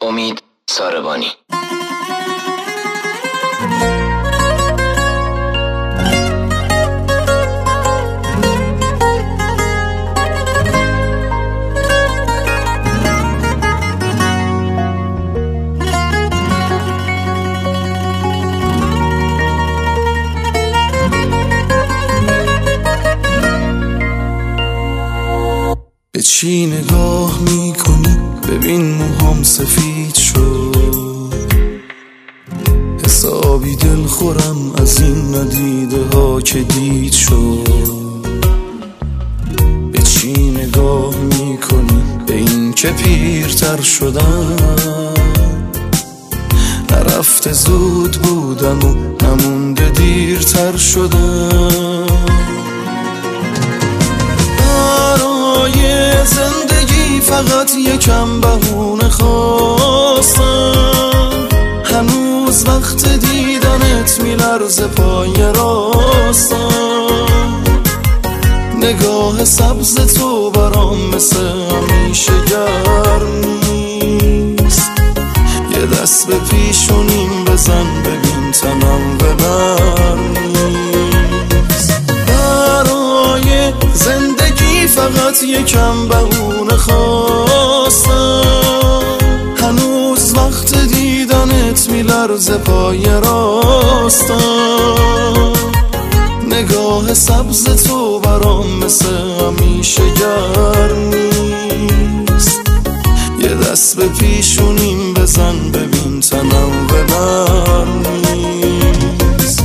امید ساربانی. به چی نگاه میکنی؟ ببین موهام سفید شد، حسابی دل خورم از این ندیده ها که دید شد. به چی نگاه میکنی؟ به این که پیرتر شدم، نرفته زود بودم و نمونده دیرتر شدم. زندگی فقط یکم بهونه خواستم، هنوز وقت دیدنت میلرزه پای راستم. نگاه سبز تو برام مثل همیشه گرم نیست، یه دست به پیشونیم بزن ببین تنم ببر نیست. برای زندگی فقط یکم بهونه خواستم، هنوز وقت دیدنت میلرزه پای راستم. نگاه سبز تو برام مثل همیشه گرم نیست، یه دست به پیشونیم بزن ببین تنم ببر نیست.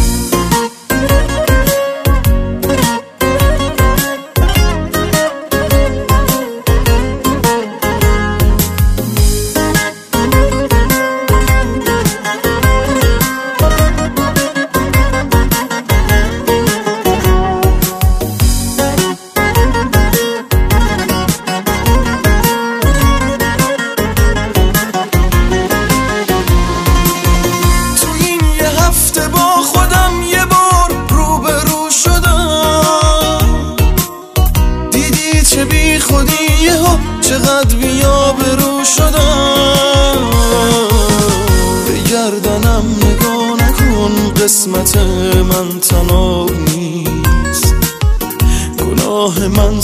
بی خودی یهو چقدر بی‌آبرو شدم. به گردنم نگاه نکن، قسمت من تناب نیست. گناه من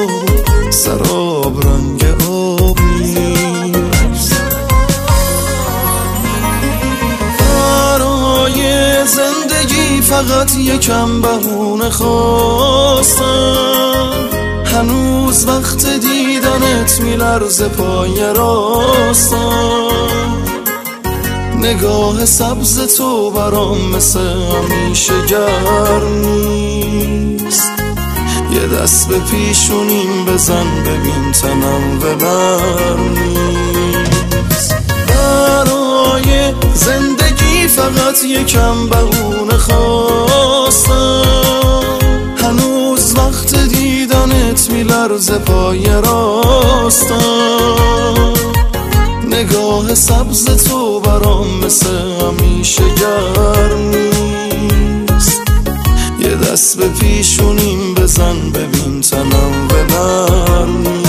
سراب رنگ آب نیست. برای زندگی فقط یکم بهونه خواستم، هنوز وقت دیدنت میلرزه پای راستم. نگاه سبز تو برام مثل همیشه گرم نیست، یه دست به پیشونیم بزن ببین تنم ببر نیست. برای زندگی فقط یکم بهونه خواستم، هنوز وقت دیدنت میلرزه پای راستم. نگاه سبز تو برام مثل همیشه گرم نیست، یه دست به پیشونیم بزن ببین تنم ببر نیست.